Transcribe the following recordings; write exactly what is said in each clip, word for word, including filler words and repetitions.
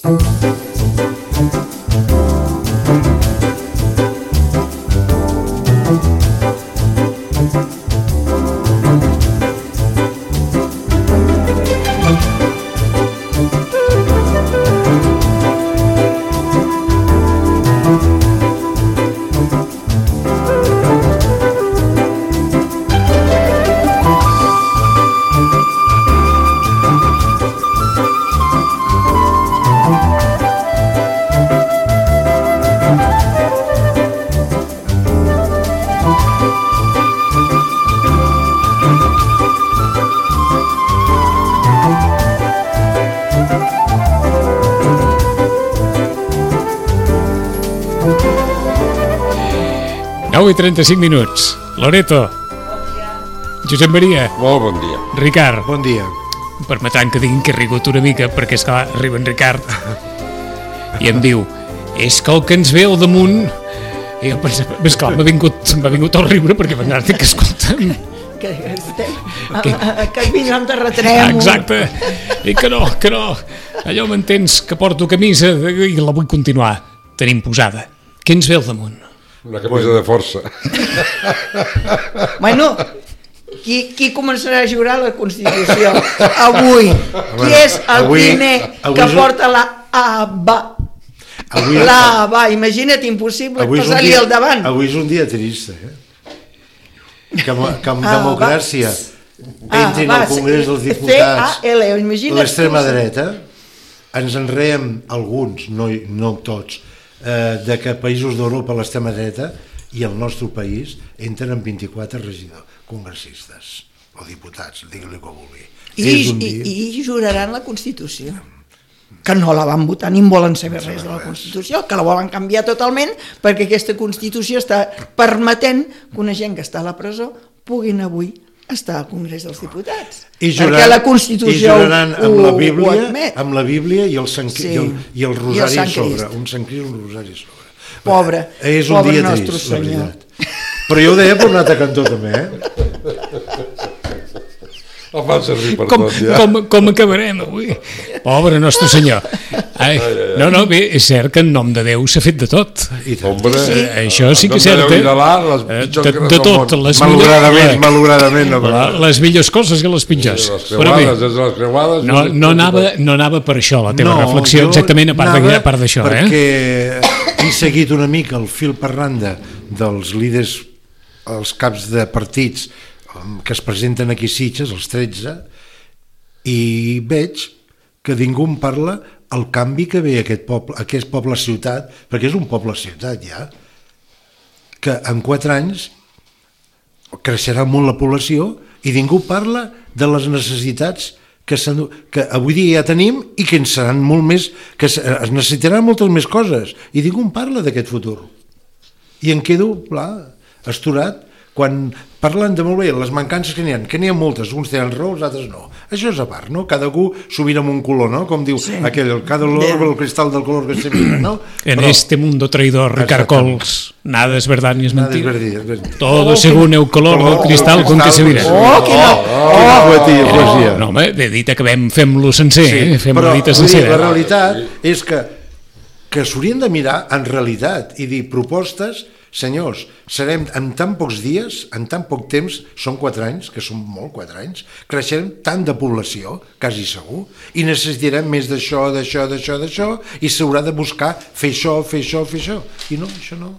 nou i trenta-cinc minuts. Loreto. Josep Maria. Molt bon dia. Ricard. Bon dia. Permetran que diguin que he rigut una mica, perquè és clar, arriba en Ricard i em diu, és que el que ens ve al damunt... I jo pensava, és clar, m'ha vingut, m'ha vingut el riure perquè m'agrada que escolta'm. Que, que, que vindran de retrèmol. Exacte. I que no, que no. Allò m'entens, que porto camisa i la vull continuar tenint posada. Què ens ve al damunt? Una camisa de força. Bueno, qui, qui començarà a jurar la Constitució? Avui. Qui és el avui, primer avui que és... porta la A B A? Avui... La A B A, imagina't, impossible passar-li al davant. Avui és un dia trist, eh? Que, que amb Ah, democràcia Ah, entrin va, al Congrés dels C Diputats A L, imagina't l'extrema tu. dreta, ens enreem alguns, no, no tots, eh, de que països d'Europa l'extrema dreta i el nostre país entren en vint-i-quatre regidors congressistes o diputats, digui-li com vulgui. I, i, i juraran la Constitució, que no la van votar ni en volen saber res de la Constitució, que la volen canviar totalment perquè aquesta Constitució està permetent que una gent que està a la presó puguin avui estar al Congrés dels Diputats. I juraran, perquè la Constitució i juraran amb la Bíblia, ho amb la Bíblia i el, Sant, sí. i el, i el rosari I el a sobre, Crist. un Sant Crist i un rosari a sobre. Pobre, és un pobre dia nostre trist, la senyor. veritat. Però jo ho deia per un altre cantó també, eh? La fan servir per Com, tot, ja. com, com acabarem avui? Pobre nostre senyor. Ai, no, no, bé, és cert que en nom de Déu s'ha fet de tot. I tant. Hombre, Sí. Això sí que és cert. De, de, eh? de, de tot, les Malogradament, millors, malogradament. No, la, les millors coses i les pitjors. les Però bé, creuades, des de les creuades... no, no, anava, no anava per això la teva no, reflexió, jo exactament a part de- anava a part d'això. Eh? Perquè he seguit una mica el fil per randa dels líders, els caps de partits um, que es presenten aquí a Sitges, els tretze, i veig que ningú em parla el canvi que ve aquest poble, aquest poble-ciutat, perquè és un poble-ciutat ja, que en quatre anys creixerà molt la població i ningú parla de les necessitats que, que avui dia ja tenim i que en seran molt més, que es necessitaran moltes més coses i ningú en parla d'aquest futur. I em quedo, clar, asturat, quan parlen de molt bé les mancances que n'hi ha, que n'hi ha moltes, uns tenen raó, els altres no. Això és a part, no? Cada cu s'ho mira amb un color, no? Com diu sí. aquell, cada olor, el cristal del color que se mira, no? En Però, este mundo traidor, Ricard Cols, nada es verdad ni es nada es mentira. verdad, es verdad. Todo según el color del cristal con que se mira. Oh, quina... Quina poetia, poesia. No, home, bé dit, acabem, fem-lo sencer, Sí, eh? Fem-lo però dita vull dir, sencera. la realitat és que, que s'haurien de mirar en realitat i dir propostes. Senyors, serem en tan pocs dies, en tan poc temps, són quatre anys, que són molt, quatre anys, creixerem tant de població, quasi segur, i necessitarem més d'això, d'això, d'això, d'això, i s'haurà de buscar fer això, fer això, fer això. I no, això no.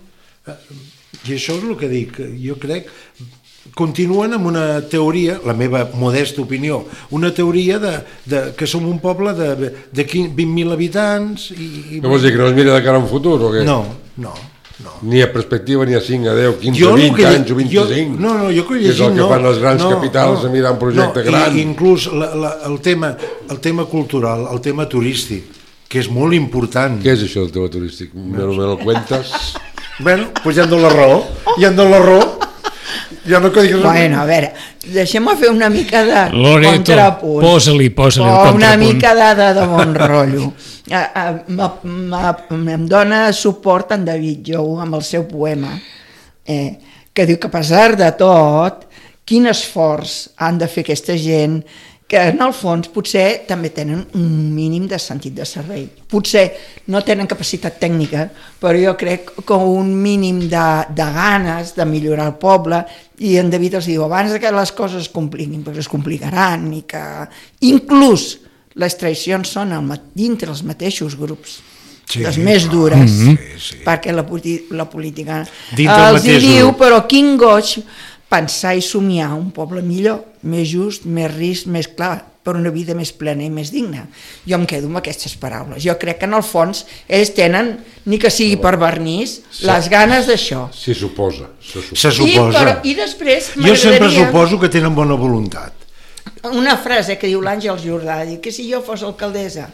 I això és el que dic, jo crec... Continuen amb una teoria, la meva modesta opinió, una teoria de, de, que som un poble de, de vint mil habitants i... i No vols dir que no es mira de cara a un futur o què? No, no. No. Ni a perspectiva, ni a cinc, a deu, quinze, Jo el vint que lle- anys o vint-i-cinc. jo- no, no, jo que he Que és el llegit, que no, fan les grans no, capitals no, a mirar un projecte no, gran. I, inclús la, la, el, tema, el tema cultural, el tema turístic, que és molt important. Què és això del tema turístic? No me lo cuentes. Bueno, doncs ja em dono la raó, ja em dono la raó. Ja no que digues... Bueno, a veure, deixem-me fer una mica de Loreto, contrapunt. posa-li, posa-li el o una contrapunt. mica de, de, de bon rotllo. A, a, ma, ma, em dona suport en David Jou amb el seu poema, eh, que diu que a pesar de tot, quin esforç han de fer aquesta gent que en el fons potser també tenen un mínim de sentit de servei. Potser no tenen capacitat tècnica, però jo crec que un mínim de, de ganes de millorar el poble, i en David els diu, abans que les coses es compliquin, perquè es complicaran, i que inclús les traïcions són el, dintre els mateixos grups, sí, les més dures, mm-hmm. sí, sí. perquè la, la política els hi diu, però quin goig pensar i somiar un poble millor, més just, més risc, més clar, per una vida més plena i més digna. Jo em quedo amb aquestes paraules. Jo crec que en el fons ells tenen, ni que sigui per vernís, les ganes d'això. Sí, suposa. Se suposa. Se suposa. I, però, i després jo sempre suposo que tenen bona voluntat. Una frase que diu l'Àngel Jordà, diu que si jo fos alcaldessa,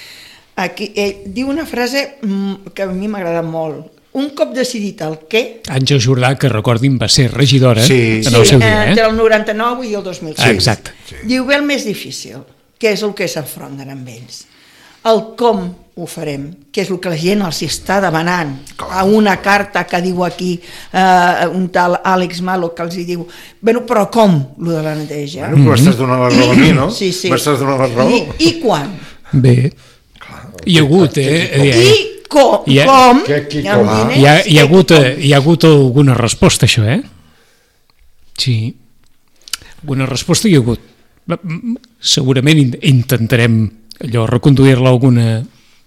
aquí, ell diu una frase que a mi m'agrada molt. Un cop decidit el què... Àngel Jordà, que recordin, va ser regidora sí, en el sí, seu dia. Entre el noranta-nou i el dos mil sis. Ah, exacte. Sí. Diu, ve el més difícil, que és el que s'enfronten amb ells. El com ho farem, que és el que la gent els està demanant. A una carta que diu aquí eh, un tal Àlex Malo que els hi diu, bueno, però com, lo de la neteja? Bueno, m'estàs donant la raó a mi, no? Sí, sí. M'estàs donant la raó. I, i quan? Bé. Hi ha hagut, eh? I com? Hi ha, com? Que, que, Hi ha, com? hi, ha, hi, ha hagut, hi ha hagut alguna resposta, això, eh? Sí. Alguna resposta hi ha hagut. Segurament intentarem allò, reconduir-la alguna...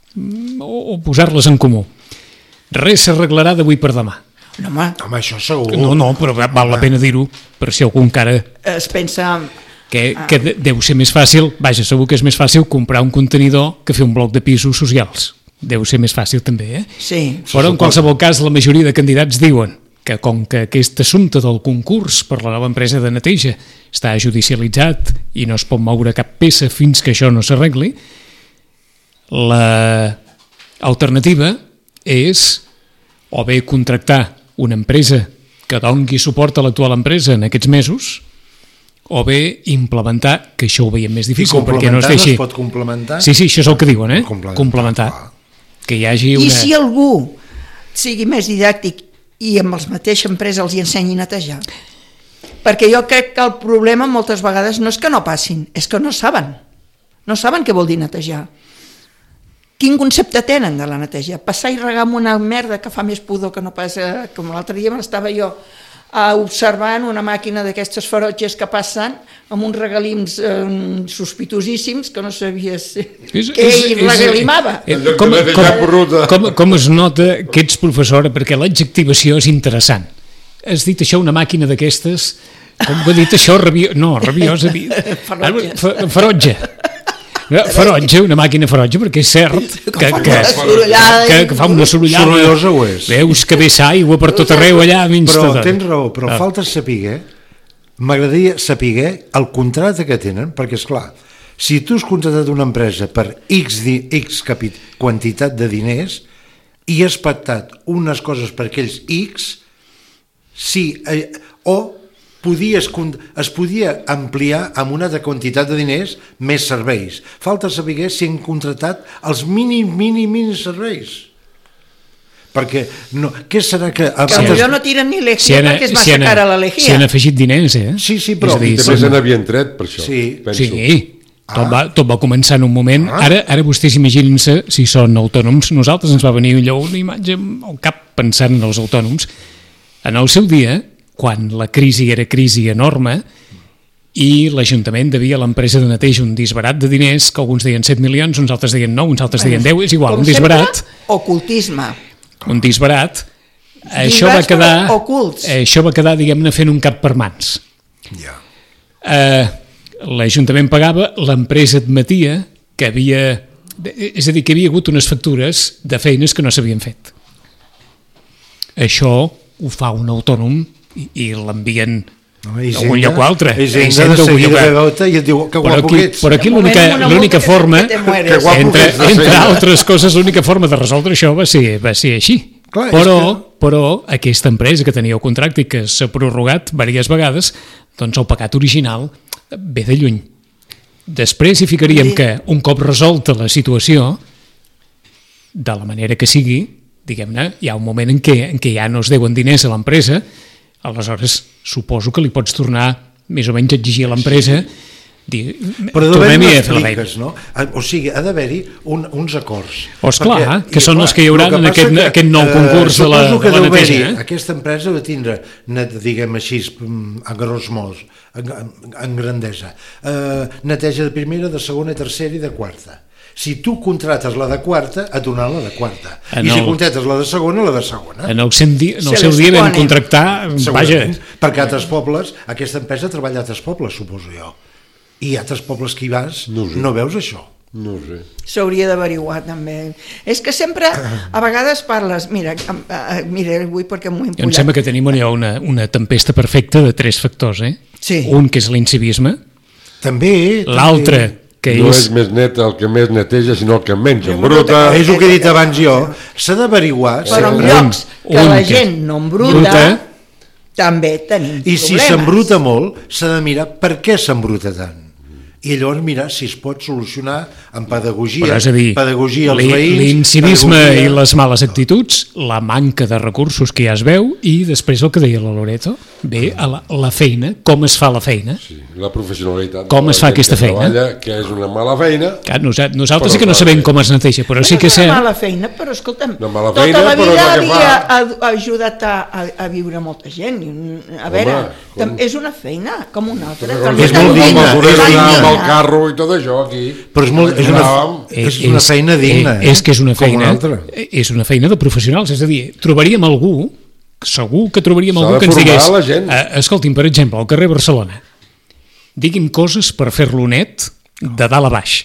o, o posar-les en comú. Res s'arreglarà d'avui per demà. No, home. Home, això segur. No, no, però val la pena dir-ho, per si algú encara... Es pensa... Que, que deu ser més fàcil, vaja, segur que és més fàcil comprar un contenidor que fer un bloc de pisos socials. Deu ser més fàcil també, eh? Sí. Però en qualsevol cas la majoria de candidats diuen que com que aquest assumpte del concurs per la nova empresa de neteja està judicialitzat i no es pot moure cap peça fins que això no s'arregli, l'alternativa és o bé contractar una empresa que doni suport a l'actual empresa en aquests mesos, o bé implementar, que això ho veiem més difícil perquè no es deixi... No es pot complementar? Sí, sí, això és el que diuen, eh? Complementar. Complementar. Que hi hagi una... I si algú sigui més didàctic i amb els mateixa empresa els hi ensenyi a netejar? Perquè jo crec que el problema moltes vegades no és que no passin, és que no saben. No saben què vol dir netejar. Quin concepte tenen de la neteja? Passar i regar amb una merda que fa més pudor que no pas... Eh, com l'altre dia m'estava jo eh, observant una màquina d'aquestes ferotges que passen amb uns regalims eh, sospitosíssims que no sabies és, què és, hi regalimava. És, és, com, com, com, com es nota que ets professora? Perquè l'adjectivació és interessant. Has dit això, una màquina d'aquestes, com ho ha dit això? Rabió, no, rabiosa. Ferotge. Ferotge. Ferotge, una màquina ferotge, perquè és cert que, que, que, que, que fa una sorollada. Sorollosa ho és. Veus que ve aigua per tot arreu allà. Però tens raó, però ah. falta saber, m'agradaria saber el contracte que tenen, perquè és clar, si tu has contractat una empresa per X, X capit, quantitat de diners i has pactat unes coses per aquells X, sí, eh, o podies, es podia ampliar amb una de quantitat de diners més serveis. Falta saber si han contractat els mínims, mínims, mínims serveis. Perquè, no, què serà que... Que potser no tiren ni lejia si perquè és massa si cara la lejia. Si han afegit diners, eh? Sí, sí, però... I també se n'havien tret per això, sí. penso. Sí, tot, ah. va, tot va començar en un moment. Ah. Ara, ara vostès imaginin-se si són autònoms. Nosaltres ens va venir allò una imatge al cap pensant en els autònoms. En el seu dia, quan la crisi era crisi enorme i l'Ajuntament devia a l'empresa de neteja un disbarat de diners, que alguns deien set milions, uns altres deien nou, uns altres deien deu, és igual, un disbarat. Ocultisme. Un disbarat. Això va quedar, això va quedar, diguem-ne, fent un cap per mans. Ja. Eh, L'Ajuntament pagava, l'empresa admetia que havia... És a dir, que hi havia hagut unes factures de feines que no s'havien fet. Això ho fa un autònom i, i l'envien no, a un lloc o altre. Hisenda de seguida de gota i et diu que guapo que ets. Però aquí l'única forma, entre, entre altres coses, l'única forma de resoldre això va ser, va ser així. Clar, però, que... però aquesta empresa que tenia el contracte i que s'ha prorrogat diverses vegades, doncs el pecat original ve de lluny. Després hi ficaríem sí. que un cop resolta la situació, de la manera que sigui, diguem-ne, hi ha un moment en què, en què ja no es deuen diners a l'empresa, aleshores suposo que li pots tornar més o menys a exigir a l'empresa dir, Però ha d'haver tornem-hi a unes fer la feina. pliques, no? O sigui, ha d'haver-hi un, uns acords. O esclar, Perquè- que i, són clar, els que hi haurà el en passa aquest- que, aquest nou eh, concurs de la- suposo que de la deu neteja, haver-hi, eh? Aquesta empresa va tindre, net, diguem així, mm, a gros mots, en, en grandesa, eh, neteja de primera, de segona, tercera i de quarta. Si tu contrates la de quarta, et donaran la de quarta. En I si el- contrates la de segona, la de segona. En el, seu dia, en el Se seu les dia vam ponen. contractar, vaja, Segurament, perquè a altres pobles, aquesta empresa treballa a altres pobles, suposo jo. I a altres pobles que hi vas, No no, ho sé. no veus això. No ho sé. S'hauria d'averiguar també. És que sempre, a vegades parles, mira, em- eh, mira, avui perquè m'ho he em empollat. sembla que tenim allò una, una tempesta perfecta de tres factors, eh? Sí. Un que és l'incivisme, També... l'altre que No és... és més net el que més neteja, sinó el que menys embruta. És el que he dit abans jo. S'ha d'averiguar. Però en un- llocs que un la que- gent no embruta, bruta. també tenim I si problemes. s'embruta molt, s'ha de mirar per què s'embruta tant. I llavors mirar si es pot solucionar amb pedagogia, Però és a dir, pedagogia als l'in- veïns... l'incivisme pedagogia- i les males actituds, la manca de recursos que ja es veu i després el que deia la Loreto, ve a la, la feina, com es fa la feina. Sí, la professionalitat. Com de la es fa gent aquesta que feina? Treballa, que és una mala feina. Clar, nosaltres, nosaltres Però sí que no clar, sabem sí. com es neteja, però sí que és sé... una mala feina, però escolta'm, Una mala tota feina, la però és vida la que havia fa. a- ajudat a, a, a viure molta gent. I, a veure, com- tam- és una feina com una altra. Però També és tan molt amb digna, els tan horers és anar amb el digna. carro i tot això aquí. Però és, molt, és, una, Anàvem. és una feina digna. Eh, és que és una Com feina, altra. eh, és una feina de professionals, és a dir, trobaríem algú, segur que trobaríem S'ha algú de que ens formar digués, la gent. eh, escolti'm, per exemple, al carrer Barcelona, digui'm coses per fer-lo net de dalt a baix.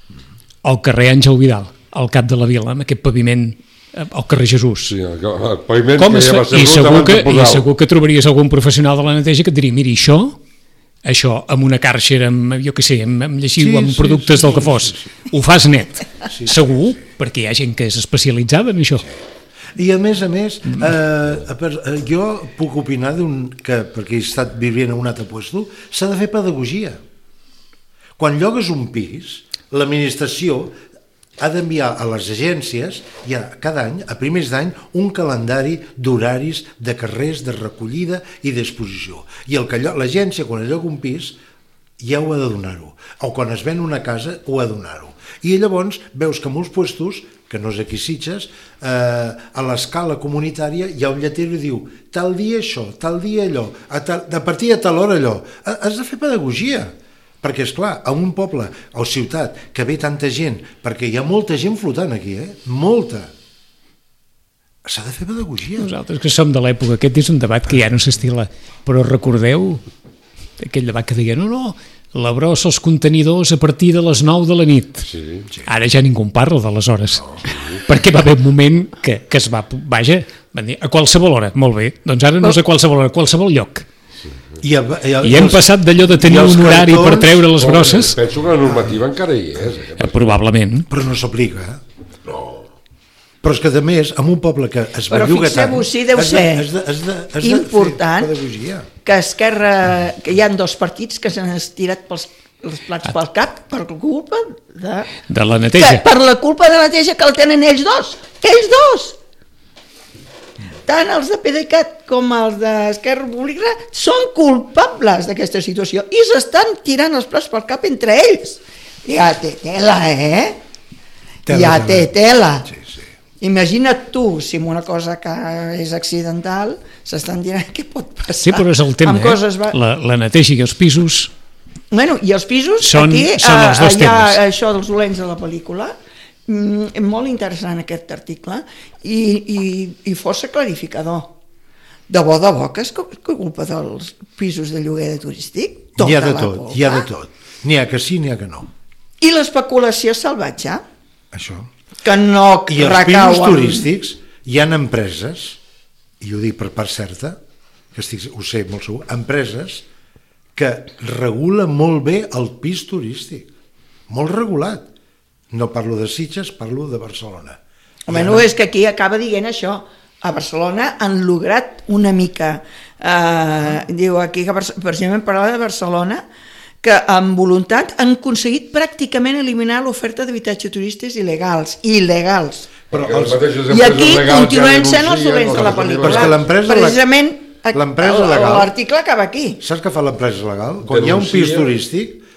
Al carrer Àngel Vidal, al cap de la vila, amb aquest paviment, eh, al carrer Jesús. Sí, el, el paviment Com que es ja fa? va ser I brut segur, abans que, de I posar-lo. segur que trobaries algun professional de la neteja que et diria, miri, això, això, amb una càrxer, amb, jo què sé, amb, amb lleixiu, Sí, amb sí, productes sí, del que sí, fos, sí, ho fas net, segur, perquè hi ha gent que és especialitzada en això. I a més a més, eh, per- eh, jo puc opinar d'un que, perquè he estat vivint en un altre puesto, s'ha de fer pedagogia. Quan llogues un pis, l'administració ha d'enviar a les agències ja cada any, a primers d'any, un calendari d'horaris de carrers, de recollida i d'exposició. I el que llo- l'agència, quan lloga un pis, ja ho ha de donar-ho. O quan es ven una casa, ho ha de donar-ho. I llavors veus que molts puestos, que no és aquí Sitges, eh, a l'escala comunitària hi ha un lleter que diu tal dia això, tal dia allò, a, tal, a partir de tal hora allò. Ha- Has de fer pedagogia. Perquè, és clar, a un poble o ciutat que ve tanta gent, perquè hi ha molta gent flotant aquí, eh? Molta. S'ha de fer pedagogia. Nosaltres que som de l'època, aquest és un debat que ja no s'estila, però recordeu aquell debat que deia, no, no, la brossa als contenidors a partir de les nou de la nit. Sí. Ara ja ningú en parla d'aleshores, perquè va haver un moment que, que es va, vaja, van dir, a qualsevol hora, molt bé, doncs ara no és a qualsevol hora, a qualsevol lloc. I, a, i, a, I hem els- passat d'allò de tenir i els un horari per cartons- treure les Bueno, brosses, Penso que la normativa encara hi és. Eh? eh, probablement. Però no s'aplica. Eh? Però és que, a més, en un poble que es Però belluga tant... fixeu-vos, sí, deu has de- ser has de- has de- has de important fer pedagogia. que Esquerra, que hi han dos partits que s'han estirat pels, els plats pel cap per culpa de... De la Que, neteja. per la culpa de la neteja que el tenen ells dos. Ells dos! Tant els de PDeCAT com els d'Esquerra Republicana són culpables d'aquesta situació i s'estan tirant els plats pel cap entre ells. Ja té tela, eh? Tela, ja tela. té tela. Sí, sí. Imagina't tu, si amb una cosa que és accidental s'estan tirant, què pot passar? Sí, però és el tema, Amb coses va... eh? La, la neteja i els pisos, Bueno, i els pisos, Són- aquí, són els dos eh, hi ha temes. això dels dolents de la pel·lícula, mm, molt interessant aquest article, i, i, i força clarificador. De bo, de bo, que és cu- culpa dels pisos de lloguer de turístic? Tota N'hi ha de la tot, culpa. hi ha de tot. N'hi ha que sí, n'hi ha que no. I l'especulació salvatge, Això. que no I els recau pisos en- turístics, hi han empreses, i ho dic per part certa, que estic, ho sé molt segur, empreses que regula molt bé el pis turístic. Molt regulat. No parlo de Sitges, parlo de Barcelona. Home, no, és que aquí acaba dient això. A Barcelona han lograt una mica, eh, diu aquí, que Barce- precisament parlava de Barcelona, que amb voluntat han aconseguit pràcticament eliminar l'oferta d'habitatge turístics il·legals, il·legals. Però Perquè els, les mateixes I empreses aquí legals ja continuen sent els denuncien dolents de la els pel·lícula. Però és que l'empresa leg- Precisament, l'empresa el- legal- l'article acaba aquí. saps què fa l'empresa legal? Quan hi ha un pis Denuncia. turístic,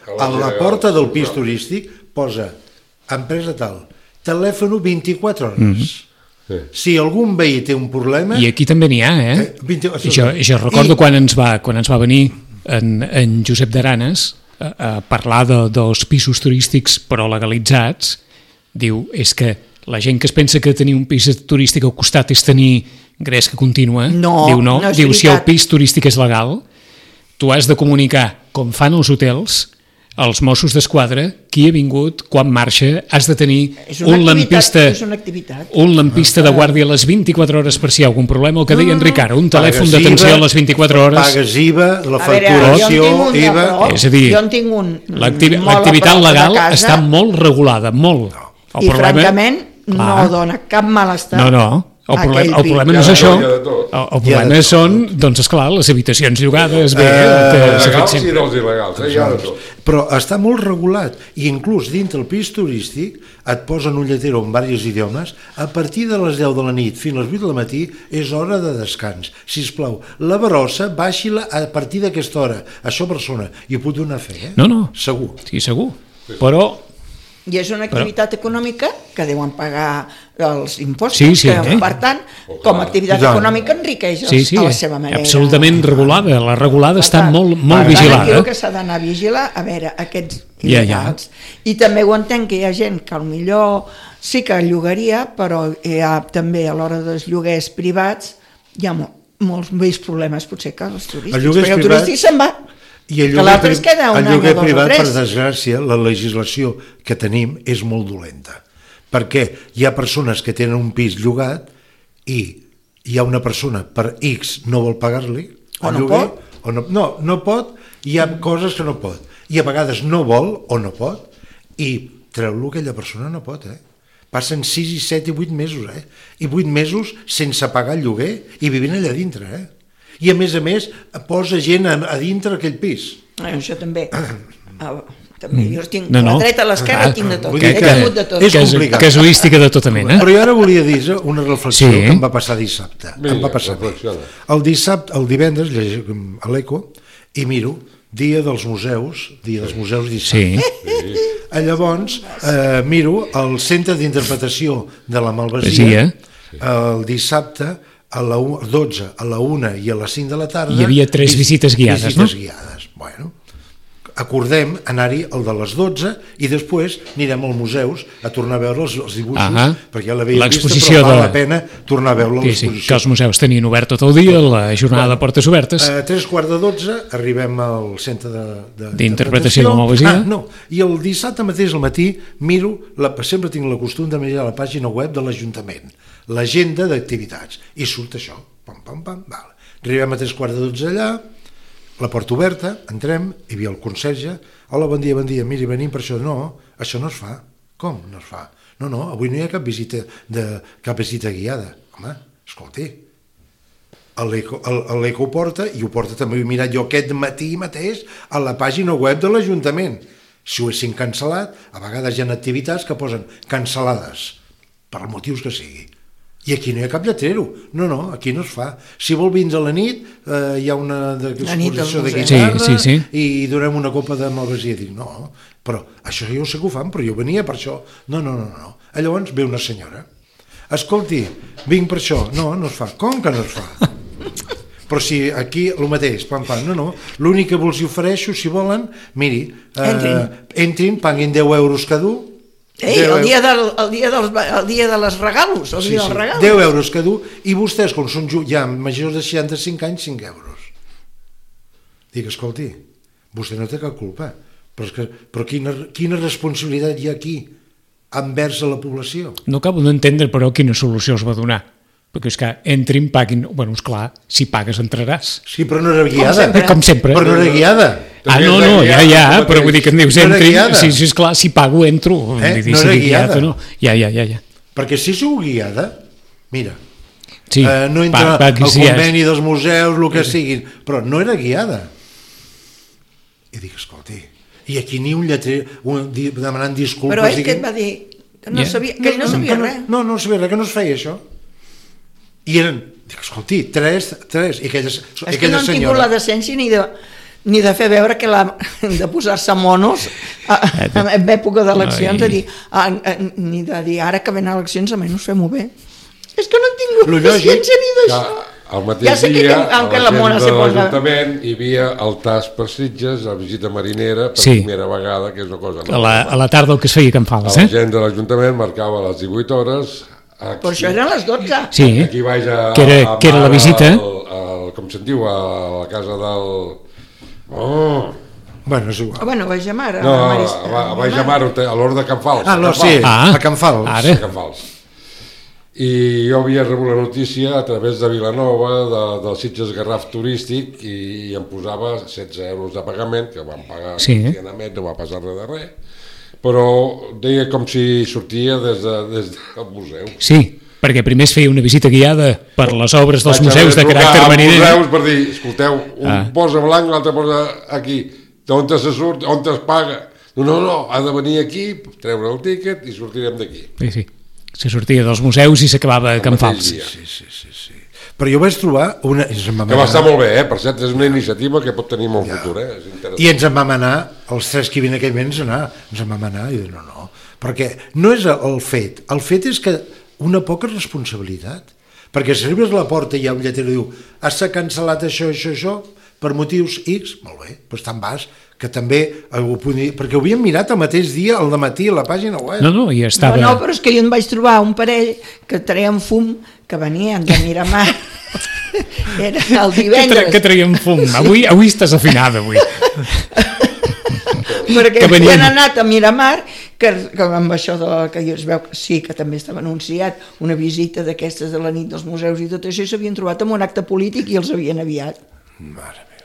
a la porta del pis turístic posa empresa tal, telèfon vint-i-quatre hores. Mm-hmm. Sí. Si algun veí té un problema... I aquí també n'hi ha, eh? eh vint... Jo, jo recordo I... quan, ens va, quan ens va venir en, en Josep d'Aranes a, a parlar de, dels pisos turístics però legalitzats, diu, és que la gent que es pensa que tenir un pis turístic al costat és tenir gresca contínua, no, diu no, no diu si el pis turístic és legal, tu has de comunicar, com fan els hotels, als Mossos d'Esquadra, qui ha vingut, quan marxa, has de tenir un lampista, un lampista de guàrdia a les vint-i-quatre hores per si hi ha algun problema, el que deia en Ricard, un telèfon d'atenció a les vint-i-quatre hores. Pagues I V A, la facturació, I V A... És a dir, l'activitat legal està molt regulada, molt. I francament no dona cap malestar. No, no. El problema, el problema no és això, el, el problema són, doncs esclar, les habitacions llogades, bé, uh, els legals i els il·legals, eh? Ja de tot. Però està molt regulat, i inclús dintre el pis turístic et posen un lletero en diversos idiomes, a partir de les deu de la nit fins a les vuit del matí és hora de descans. Sisplau, la brossa baixi-la a partir d'aquesta hora, això persona, i ho puc donar a fer, eh? No, no. Segur. Sí, segur. Però... I és una activitat Però... econòmica que deuen pagar els impostos, sí, sí, que, eh? per tant, com a activitat ja. econòmica enriqueix sí, sí, a la seva manera. Absolutament regulada, la regulada està molt, molt vigilada. Per tant, que s'ha d'anar a vigilar, a veure, aquests il·legals. Ja, ja. I també ho entenc que hi ha gent que potser sí que llogaria, però hi ha també a l'hora dels lloguers privats hi ha mo molts més problemes potser que els turístics, el perquè el turístic se'n va. I el lloguer, pri el lloguer privat, per desgràcia, la legislació que tenim és molt dolenta. Perquè hi ha persones que tenen un pis llogat i hi ha una persona per X no vol pagar-li o no lloguer, pot o no, no, no pot, hi ha coses que no pot i a vegades no vol o no pot i treu-lo aquella persona no pot, eh? Passen sis i set i vuit mesos, eh? I vuit mesos sense pagar el lloguer i vivint allà dintre, eh? I a més a més posa gent a, a dintre aquell pis. Ah, això també. Ah, també. Jo tinc no, no. la dreta a l'esquerra, ah, tinc de tot. Que, He que, de tot. És complicat. Casuística de tota mena. Però jo ara volia dir una reflexió sí. que em va passar dissabte. Vinga, em va passar. El dissabte, el divendres, llegeixo a l'Eco i miro Dia dels Museus, Dia dels Museus dissabte. Sí. sí. Llavors eh, miro el Centre d'Interpretació de la Malvasia el dissabte a la dotze, a la una i a les cinc de la tarda... Hi havia tres visites guiades, visites no? Visites guiades, bueno. Acordem anar-hi el de les dotze i després anirem als museus a tornar a veure els, els dibuixos, uh -huh. perquè ja l'havíem vist, però val de... la pena tornar a veure sí, l'exposició. Sí, que els museus tenien obert tot el dia, la jornada bueno, de portes obertes. A tres quarts de dotze arribem al centre d'interpretació de, de, de la Malvasia. Ah, no, i el dissabte mateix al matí miro, la, sempre tinc el costum de mirar la pàgina web de l'Ajuntament, l'agenda d'activitats, i surt això, pam, pam, pam, val. Arribem a tres quarts de dotze allà, la porta oberta, entrem, hi havia el conserge, hola, bon dia, bon dia, miri, venim per això. No, això no es fa. Com no es fa? No, no, avui no hi ha cap visita, de, cap visita guiada. Home, escolti, l'Eco ho porta, i ho porta també, ho he mirat jo aquest matí mateix a la pàgina web de l'Ajuntament. Si ho haguessin cancel·lat, a vegades hi ha activitats que posen cancel·lades, per motius que sigui. I aquí no hi ha cap lletrero. No, no, aquí no es fa. Si vol vindre a la nit, eh, hi ha una exposició de guitarra sí, sí, sí. i donem una copa de Malvasia. Dic, no, però això jo sé que ho fan, però jo venia per això. No, no, no, no. Llavors ve una senyora. Escolti, vinc per això. No, no es fa. Com que no es fa? Però si aquí el mateix, pam, pam, no, no. L'únic que els ofereixo, si volen, miri, eh, entrin. entrin, paguin deu euros cada un. Ei, el dia, del, el, dia dels, el dia de les regalos, el sí, dia sí. dels regalos. deu euros cada un, i vostès, com són ja majors de seixanta-cinc anys, cinc euros. Dic, escolti, vostè no té cap culpa, però, és que, però quina, quina responsabilitat hi ha aquí envers a la població? No acabo d'entendre, però, quina solució es va donar. Perquè és que entrin, paguin... Bueno, esclar, si pagues entraràs. Sí, però no era guiada. Com sempre. Com sempre. Però no era guiada. Ah, no, no, ja, ja, però vull dir que em dius, entrin... Sí, sí, esclar, si pago, entro. Eh? No era guiada. No. Ja, ja, ja, ja. Perquè si sou guiada, mira, sí, eh, no entra al conveni dels museus, el que siguin, però no era guiada. I dic, escolti, i aquí ni un lletrer un, demanant disculpes... Però ell que et va dir que no sabia, que ell no sabia res. No, no sabia res, que no es feia això. I eren, dic, escolti, tres, tres, i aquella, és que no han tingut la decència ni de, ni de fer veure que la, de posar-se monos a, a, en època d'eleccions, de dir, a, a, ni de dir ara que venen eleccions almenys fem-ho bé. És que no he tingut paciència ni d'això. El mateix ja sé dia, que, a la gent de l'Ajuntament hi havia el tas per Sitges, la visita marinera, per sí. primera vegada, que és una cosa... A la, a la tarda el que es feia a Can Fals, eh? La gent de l'Ajuntament marcava les divuit hores... Aquí, però això eren les dotze. Sí, aquí vaig a, que, era, a que era la visita. El, el, com se'n diu, a la casa del... Oh... Bueno, és igual. Bueno, vaig a Mar. No, a, vaig a Mar, a l'hora de Can Fals. Ah, no, sí, ah, a Can Fals. Ara. A Can Fals. I jo havia rebut la notícia a través de Vilanova, de, del Sitges Garraf turístic, i, i em posava setze euros de pagament, que vam pagar sí. net, no va passar res de res, però deia com si sortia des, de, des del museu. Sí, perquè primer es feia una visita guiada per les obres dels Vaig museus de caràcter mariner. Museus per dir, escolteu, un ah. posa blanc, l'altre posa aquí, d'on se surt, on es paga. No, no, no, ha de venir aquí, treure el tíquet i sortirem d'aquí. Sí, sí. Se sortia dels museus i s'acabava a Can Fals. Sí, sí, sí, sí. Però jo vaig trobar una... Que va estar molt bé, eh? Per cert, és una iniciativa que pot tenir molt ja. futur, eh? És interessant. I ens en vam anar, els tres que hi havia en aquell moment, ens, anar, ens en vam anar i dir, no, no, perquè no és el fet, el fet és que una poca responsabilitat, perquè si arribes a la porta i hi ha un lleter i diu, has cancel·lat això, això, això, per motius X, molt bé, doncs te'n vas, que també, perquè ho havíem mirat el mateix dia, al dematí, a la pàgina web. No, no, ja estava... No, no, però és que jo em vaig trobar un parell que traien fum, que venien de Miramar. Era el divendres. Que, tra que traien fum? Avui, avui estàs afinada, avui. Perquè havien anat a Miramar, que, que amb això de, que es veu que sí, que també estava anunciat una visita d'aquestes de la nit dels museus i tot això, i s'havien trobat amb un acte polític i els havien aviat. Mare meva.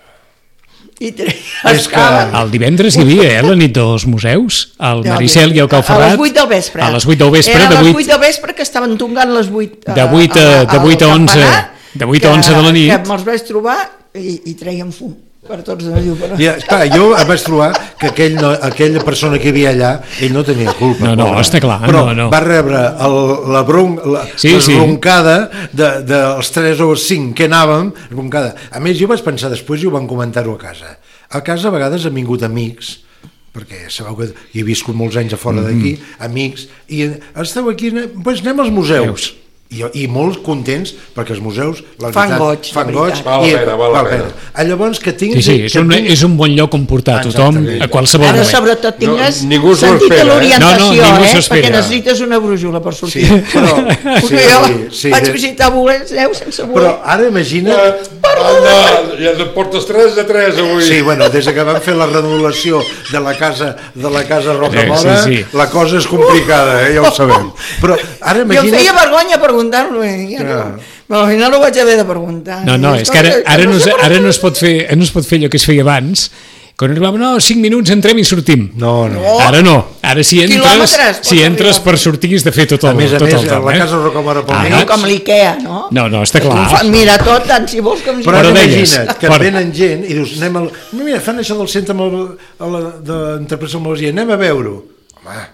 I és que... El divendres hi havia, eh, la nit dels museus, el Maricel i el Calferrat. A les vuit del vespre. A les vuit del vespre. Era a les vuit del vespre que estaven tongant les vuit... De vuit a onze de vuit a onze de la nit. Que me'ls vaig trobar i, i treien fum per tots de diu. Però... Ja, clar, jo em vaig trobar que aquell no, aquella persona que hi havia allà, ell no tenia culpa. No, no, però, està clar. Però no, no. va rebre el, la, bron, la, sí, la sí. broncada dels de, de tres o cinc que anàvem, broncada. A més, jo vaig pensar després i ho van comentar-ho a casa. A casa a vegades han vingut amics, perquè sabeu que hi he viscut molts anys a fora mm -hmm. d'aquí, amics, i esteu aquí, doncs anem als museus. I, i molt contents perquè els museus la fan veritat, goig, fan goig val la pena, val la pena. A llavors que tinguis... Sí, sí, és, un, és un bon lloc on portar tothom a qualsevol Ara, moment. Ara sobretot tingues no, sentit de l'orientació, no, no, eh? Perquè necessites una brújula per sortir. Sí, però, sí, jo sí, vaig sí, visitar Boleu sense voler. Però ara imagina... Anda, ja et portes tres de tres avui. Sí, bueno, des que van fer la remodelació de la casa de la casa Rocamora, sí, sí, sí. La cosa és complicada, eh? Ja ho sabem. Però ara imagina... Jo feia vergonya preguntar-lo, eh? Ja. Però al final ho vaig haver de preguntar. No, no, és que ara, ara, no, ara no, es pot fer, no es pot fer allò que es feia abans, quan arribava, no, cinc minuts entrem i sortim. No, no. Ara no, ara si entres, si entres per sortir has de fer tot el, a més a tot més, el temps. La casa Rocamora pel ah, no, com l'Ikea, no? No, no, està clar. Mira tot, tant si vols com... Però, però imagina't que per... venen gent i dius, anem al... Mira, fan això del centre d'interpretació amb l'Elogia, anem a veure-ho. Home,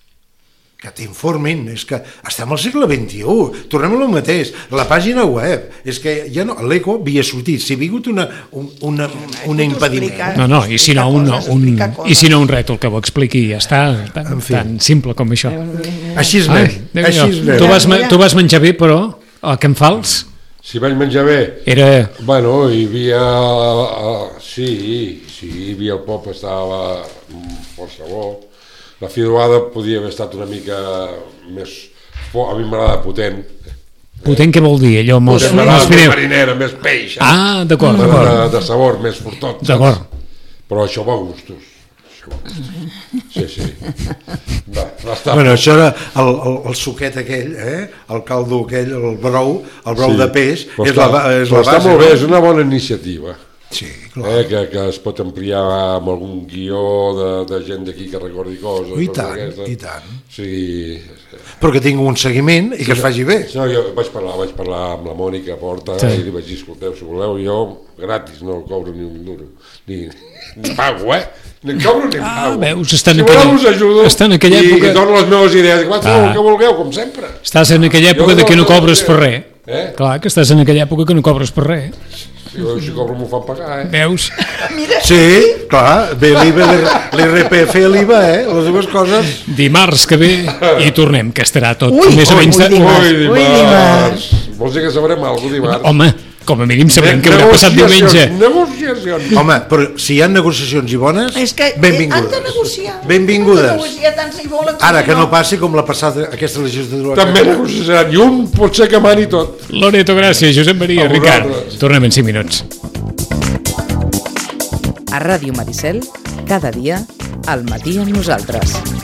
que t'informin, és que estem al segle vint-i-u, tornem a lo mateix, la pàgina web, és que ja no, l'Eco havia sortit, si ha vingut una, una, una impediment. No, no, i si no un, un, i si no un rètol que ho expliqui, ja està, tan, en fi. Tan simple com això. Així és bé, així és bé. Tu vas, tu vas menjar bé, però, a Can Fals? Si vaig menjar bé? Era... Bueno, hi havia... Sí, sí, hi havia el pop, estava força bo. La fideuada podia haver estat una mica més... A mi m'agrada potent. Potent què vol dir? Allò mos... M'agrada més marinera, més peix. Ah, d'acord. De, de sabor, més fortot. D'acord. Però això va a gustos. Això va a gustos. Sí, sí. Va, va estar... Bueno, això era el, el, el suquet aquell, eh? El caldo aquell, el brou, el brou sí. de peix. Però és està, la, és però la està base, molt bé, no? és una bona iniciativa. Sí, clar. Eh, que, que es pot ampliar amb algun guió de, de gent d'aquí que recordi coses. I tant, i tant. Sí. Però que tingui un seguiment i que es faci bé. No, jo vaig parlar, vaig parlar amb la Mònica Porta sí. i li vaig dir, escolteu, si voleu, jo gratis, no cobro ni un duro. Ni, ni pago, eh? Ni cobro ni ah, pago. Veus, està en si aquella, voleu us ajudo està en aquella i, època... i dono les meves idees. Quan ah. que vulgueu, com sempre. Estàs en aquella època de que no cobres per res. Eh? Clar, que estàs en aquella època que no cobres per res. Jo, si cobro m'ho fan pagar, eh? Veus? Mira, Sí, clar, ve l'I V, l'I R P F i l'I V A, eh? Les dues coses. Dimarts que ve i tornem, que estarà tot Ui, més o ui, menys... ui, De... dimarts. Ui, Ui, dimarts. Vols dir que sabrem alguna cosa dimarts? Home, com a mínim sabrem què haurà passat diumenge. Negociacions. Home, però si hi ha negociacions i bones, és que benvingudes. han de negociar. Benvingudes. Han de negociar tant si volen. com Ara si que no passi com la passada, aquesta legislatura. També negociaran. I un pot ser que mani tot. Loreto, gràcies. Josep Maria, A Ricard. vosaltres. Tornem en cinc minuts. A Ràdio Maricel, cada dia, al matí amb nosaltres.